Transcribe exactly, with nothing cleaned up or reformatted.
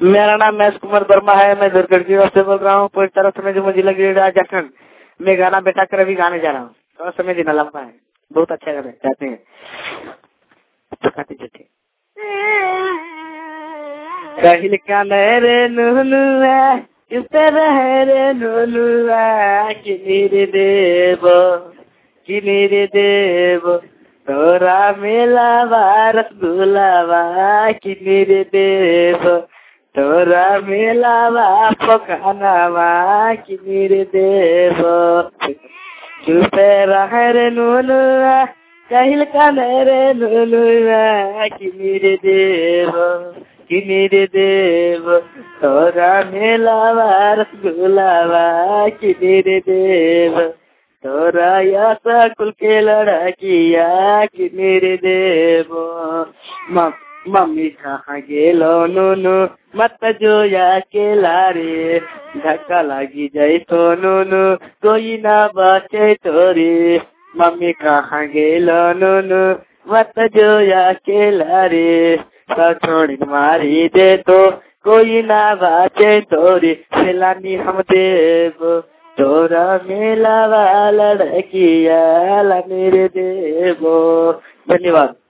मेरा नाम महेश कुमार वर्मा है। मैं दुर्गढ़ से बोल रहा हूँ। पूरी तरह से जो मुझे लगी झारखंड में गाना बैठा कर अभी गाने जा रहा हूँ। थोड़ा समय देना लंबा है, बहुत अच्छा गाना गाते हैं। तो काटी जटे कहिल काने रे नुनुआ किस तरह रे नुनुआ किनी देव किनी देव तोरा मेला बारस गुलाबा किनी देव तोरा मेला बाप खानावा किनी देव चुपे रह रे नुनुआ कहिल काने रे नुनुआ किनी देव किनी देव तोरा मेला बारस गुलाबा किनी देव तोरा या कुल के लड़किया किनी देव मम्मी कहाँ गेलो नुनु मत जो या के लारे धक्का लगी जाए तो नुनु कोई ना बचे तोरे। मम्मी कहाँ गेलो नुनु मत जो या के लारे छोड़ी मारी दे तो कोई ना बचे तोरे। सिलानी हम देव तोरा मेला वाला लड़किया ला मेरे देवो। धन्यवाद।